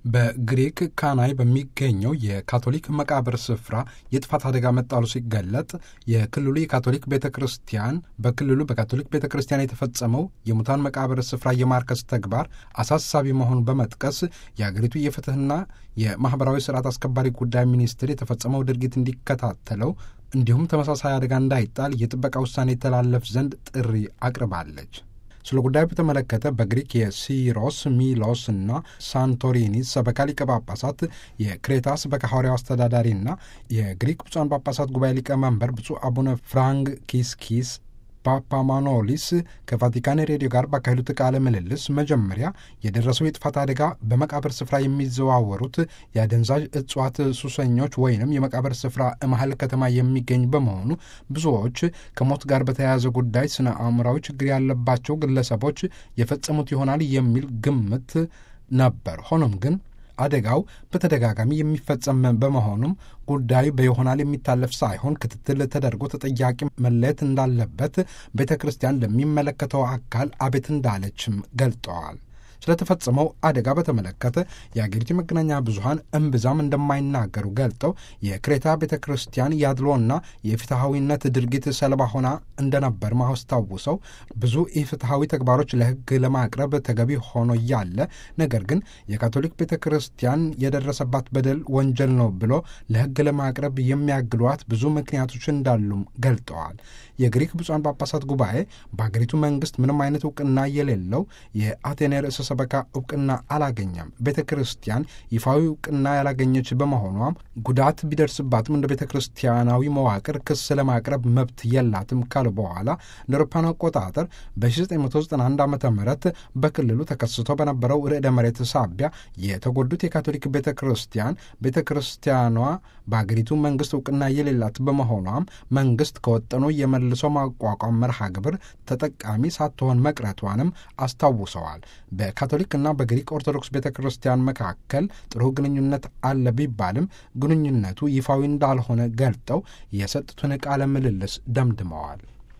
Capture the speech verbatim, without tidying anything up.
በግሪክ ካናይ በሚገኘው የካቶሊክ መቃብር ስፍራ የጥፋት አደጋ መጣሉ ሲገለጥ የክልሉ የካቶሊክ ቤተ ክርስቲያን በክልሉ በካቶሊክ ቤተ ክርስቲያን የተፈጸመው የሙታን መቃብር ስፍራ የማርከስ ተግባር አሳሳቢ መሆኑን በመጥቀስ የአገሪቱ የፍትህና የማህበራዊ ስርዓት አስከባሪ ጉዳይ ሚኒስትር የተፈጸመው ድርጊት እንዲከታተለው እንዲሁም ተመሳሳይ አደጋ እንዳይጣል የጥበቃ ውሳኔ የተላለፍ ዘንድ ጥሪ አቅርባለች። ስለ ጉዳዩ በተመለከተ በግሪክ የሲሮስ ሚሎስ እና ሳንቶሪኒ ሰበካ ሊቀ ጳጳሳት የክሬታ ሰበካ ሐዋርያው አስተዳዳሪና የግሪክ ብፁዓን ጳጳሳት ጉባኤ ሊቀመንበር ብፁዕ አቡነ ፍራንክ ኪስኪስ ፓፓማኖሊስ ከቫቲካን ሬዲዮ ጋር ባካሄዱት ቃለ ምልልስ መጀመሪያ የደረሰው የጥፋት አደጋ በመቃብር ስፍራ የሚዘዋወሩት የአደንዛዥ እጽዋት ሱሰኞች ወይንም የመቃብር ስፍራ መሀል ከተማ የሚገኝ በመሆኑ ብዙዎች ከሞት ጋር በተያያዘ ጉዳይ ስነ አእምራዊ ችግር ያለባቸው ግለሰቦች የፈጸሙት ይሆናል የሚል ግምት ነበር። ሆኖም ግን አደጋው በተደጋጋሚ የሚፈጸም በመሆኑም ጉዳዩ በይሆናል የሚታለፍ ሳይሆን ክትትል ተደርጎ ተጠያቂ መለየት እንዳለበት ቤተ ክርስቲያን ለሚመለከተው አካል አቤት እንዳለችም ገልጠዋል። ስለተፈጸመው አደጋ በተመለከተ የአገሪቱ መገናኛ ብዙኃን እምብዛም እንደማይናገሩ ገልጠው የክሬታ ቤተ ክርስቲያን ያድሎና የፍትሐዊነት ድርጊት ሰለባ ሆና እንደነበር ማስታውሰው ብዙ ኢፍትሐዊ ተግባሮች ለሕግ ለማቅረብ ተገቢ ሆኖ እያለ ነገር ግን የካቶሊክ ቤተ ክርስቲያን የደረሰባት በደል ወንጀል ነው ብሎ ለሕግ ለማቅረብ የሚያግሏት ብዙ ምክንያቶች እንዳሉም ገልጠዋል። የግሪክ ብፁዓን ጳጳሳት ጉባኤ በአገሪቱ መንግስት ምንም አይነት እውቅና የሌለው የአቴኔ ርዕሰ ሰበካ እውቅና አላገኘም። ቤተ ክርስቲያን ይፋዊ እውቅና ያላገኘች በመሆኗም ጉዳት ቢደርስባትም እንደ ቤተ ክርስቲያናዊ መዋቅር ክስ ለማቅረብ መብት የላትም ካለ በኋላ እንደ አውሮፓውያን አቆጣጠር በ1991 ዓ ም በክልሉ ተከስቶ በነበረው ርዕደ መሬት ሳቢያ የተጎዱት የካቶሊክ ቤተ ክርስቲያን ቤተ ክርስቲያኗ በአገሪቱ መንግስት እውቅና የሌላት በመሆኗም መንግስት ከወጠኑ የመልሶ ማቋቋም መርሃ ግብር ተጠቃሚ ሳትሆን መቅረቷንም አስታውሰዋል። በካቶሊክና በግሪክ ኦርቶዶክስ ቤተ ክርስቲያን መካከል ጥሩ ግንኙነት አለ ቢባልም ግንኙነቱ ይፋዊ እንዳልሆነ ገልጠው የሰጡትን ቃለ ምልልስ ደምድመዋል።